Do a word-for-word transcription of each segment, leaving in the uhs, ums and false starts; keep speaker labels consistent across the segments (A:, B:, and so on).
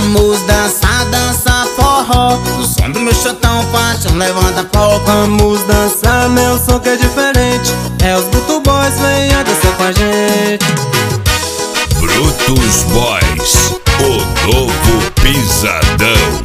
A: Vamos dançar, dançar forró. No som do meu chotão, paixão, levanta pó.
B: Vamos dançar, meu som que é diferente. É os Bruto Boys, venha dançar com a gente.
C: Brutus Boys, o novo pisadão.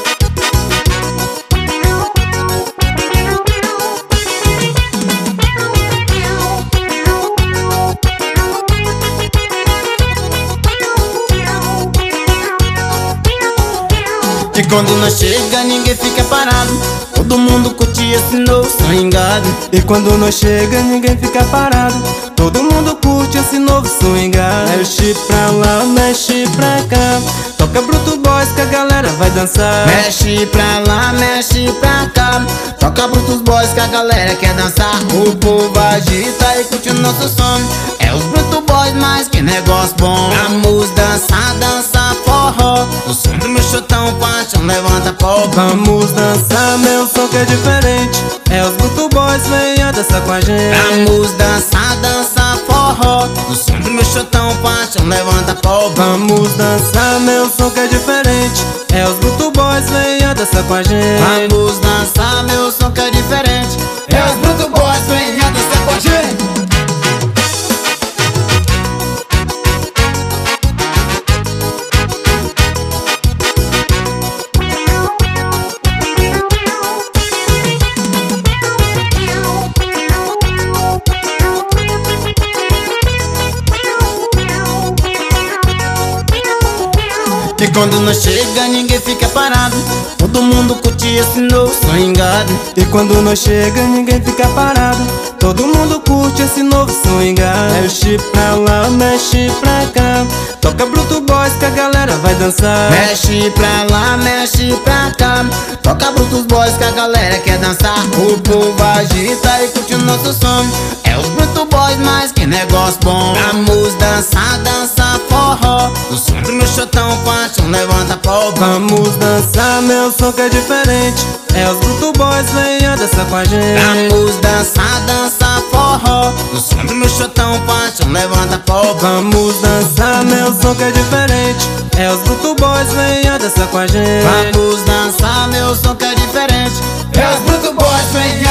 A: E quando nós chega, ninguém fica parado. Todo mundo curte esse novo swingado.
B: E quando nós chega, ninguém fica parado. Todo mundo curte esse novo swingado. Mexe pra lá, mexe pra cá. Toca Bruto Boys que a galera vai dançar.
A: Mexe pra lá, mexe pra cá. Toca Brutus Boys que a galera quer dançar. O povo agita e curte o nosso som. É os Bruto Boys, mas que negócio bom. Vamos dançar, dançar forró. No som do meu chotão, paixão, levanta pó.
B: Vamos dançar, meu som que é diferente. É os Bruto Boys, venha dançar com a gente.
A: Vamos dançar, dançar forró. No som do meu chotão, paixão, levanta pó.
B: Vamos dançar, meu som que é diferente. É os Bruto Boys, venha dançar com a gente.
A: Vamos dançar, meu som que é diferente. É os Bruto Boys, venha dançar com a gente. E quando nós chega, ninguém fica parado. Todo mundo curte esse novo swingado.
B: E quando nós chega, ninguém fica parado. Todo mundo curte esse novo swingado. Mexe pra lá, mexe pra cá. Toca Bruto Boys que a galera vai dançar.
A: Mexe pra lá, mexe pra cá. Toca Brutus Boys que a galera quer dançar. O povo agita e curte o nosso som. É os Bruto Boys, mas que negócio bom. Vamos dançar, dançar forró. No som do meu chotão, paixão, levanta pó.
B: Vamos dançar, meu som que é diferente. É os Bruto Boys, venha dançar com a gente.
A: Vamos dançar, dançar forró. No som do meu chotão, paixão, levanta pó.
B: Vamos dançar, meu som que é diferente. É os Bruto Boys, venha dançar com a gente.
A: Vamos dançar, meu som que é diferente. É os Bruto Boys, venha